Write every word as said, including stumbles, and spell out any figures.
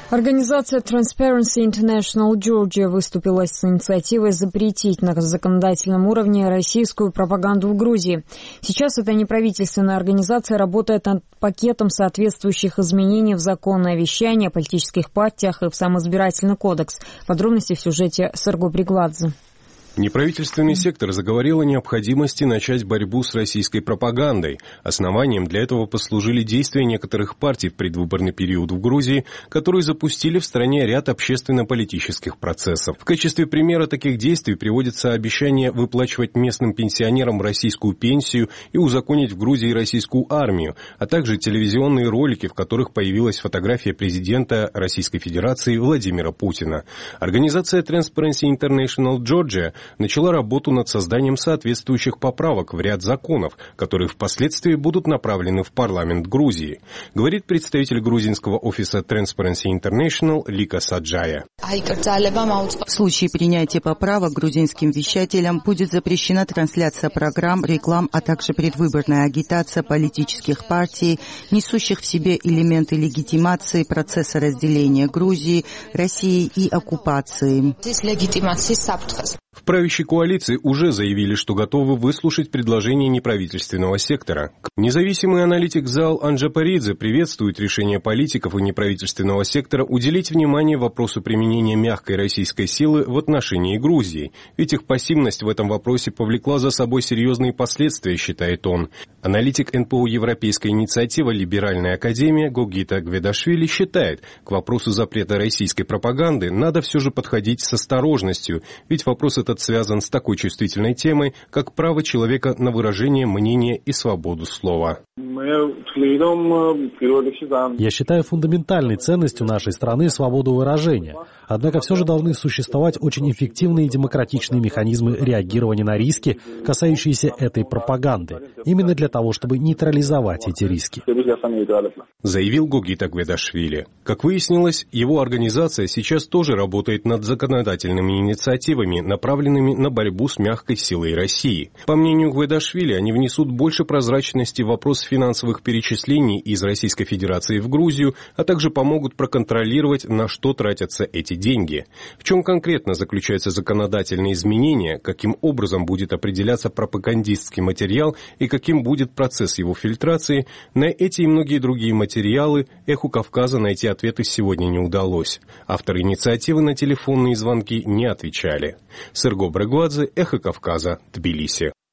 Организация Transparency International Georgia выступила с инициативой запретить на законодательном уровне российскую пропаганду в Грузии. Сейчас эта неправительственная организация работает над пакетом соответствующих изменений в закон о вещании, о политических партиях и в сам избирательный кодекс. Подробности в сюжете Серго Бригвадзе. Неправительственный сектор заговорил о необходимости начать борьбу с российской пропагандой. Основанием для этого послужили действия некоторых партий в предвыборный период в Грузии, которые запустили в стране ряд общественно-политических процессов. В качестве примера таких действий приводится обещание выплачивать местным пенсионерам российскую пенсию и узаконить в Грузии российскую армию, а также телевизионные ролики, в которых появилась фотография президента Российской Федерации Владимира Путина. Организация Transparency International Georgia начала работу над созданием соответствующих поправок в ряд законов, которые впоследствии будут направлены в парламент Грузии, говорит представитель грузинского офиса Transparency International Лика Саджая. В случае принятия поправок грузинским вещателям будет запрещена трансляция программ, реклам, а также предвыборная агитация политических партий, несущих в себе элементы легитимации процесса разделения Грузии, России и оккупации. В правящей коалиции уже заявили, что готовы выслушать предложения неправительственного сектора. Независимый аналитик Зал Анджапаридзе приветствует решение политиков и неправительственного сектора уделить внимание вопросу применения мягкой российской силы в отношении Грузии, ведь их пассивность в этом вопросе повлекла за собой серьезные последствия, считает он. Аналитик эн пэ о «Европейская инициатива. Либеральная академия» Гогита Гведашвили считает, к вопросу запрета российской пропаганды надо все же подходить с осторожностью, ведь вопрос этот связан с такой чувствительной темой, как право человека на выражение мнения и свободу слова. Я считаю фундаментальной ценностью нашей страны свободу выражения. Однако все же должны существовать очень эффективные и демократичные механизмы реагирования на риски, касающиеся этой пропаганды, именно для того, чтобы нейтрализовать эти риски. Заявил Гогита Гведашвили. Как выяснилось, его организация сейчас тоже работает над законодательными инициативами, направленными на борьбу с мягкой силой России. По мнению Гведашвили, они внесут больше прозрачности в вопрос финансовых перечислений из Российской Федерации в Грузию, а также помогут проконтролировать, на что тратятся эти деньги. В чем конкретно заключаются законодательные изменения, каким образом будет определяться пропагандистский материал и каким будет процесс его фильтрации, на эти и многие другие материалы «Эху Кавказа» найти ответы сегодня не удалось. Авторы инициативы на телефонные звонки не отвечали. Серго Бригвадзе, «Эхо Кавказа», Тбилиси.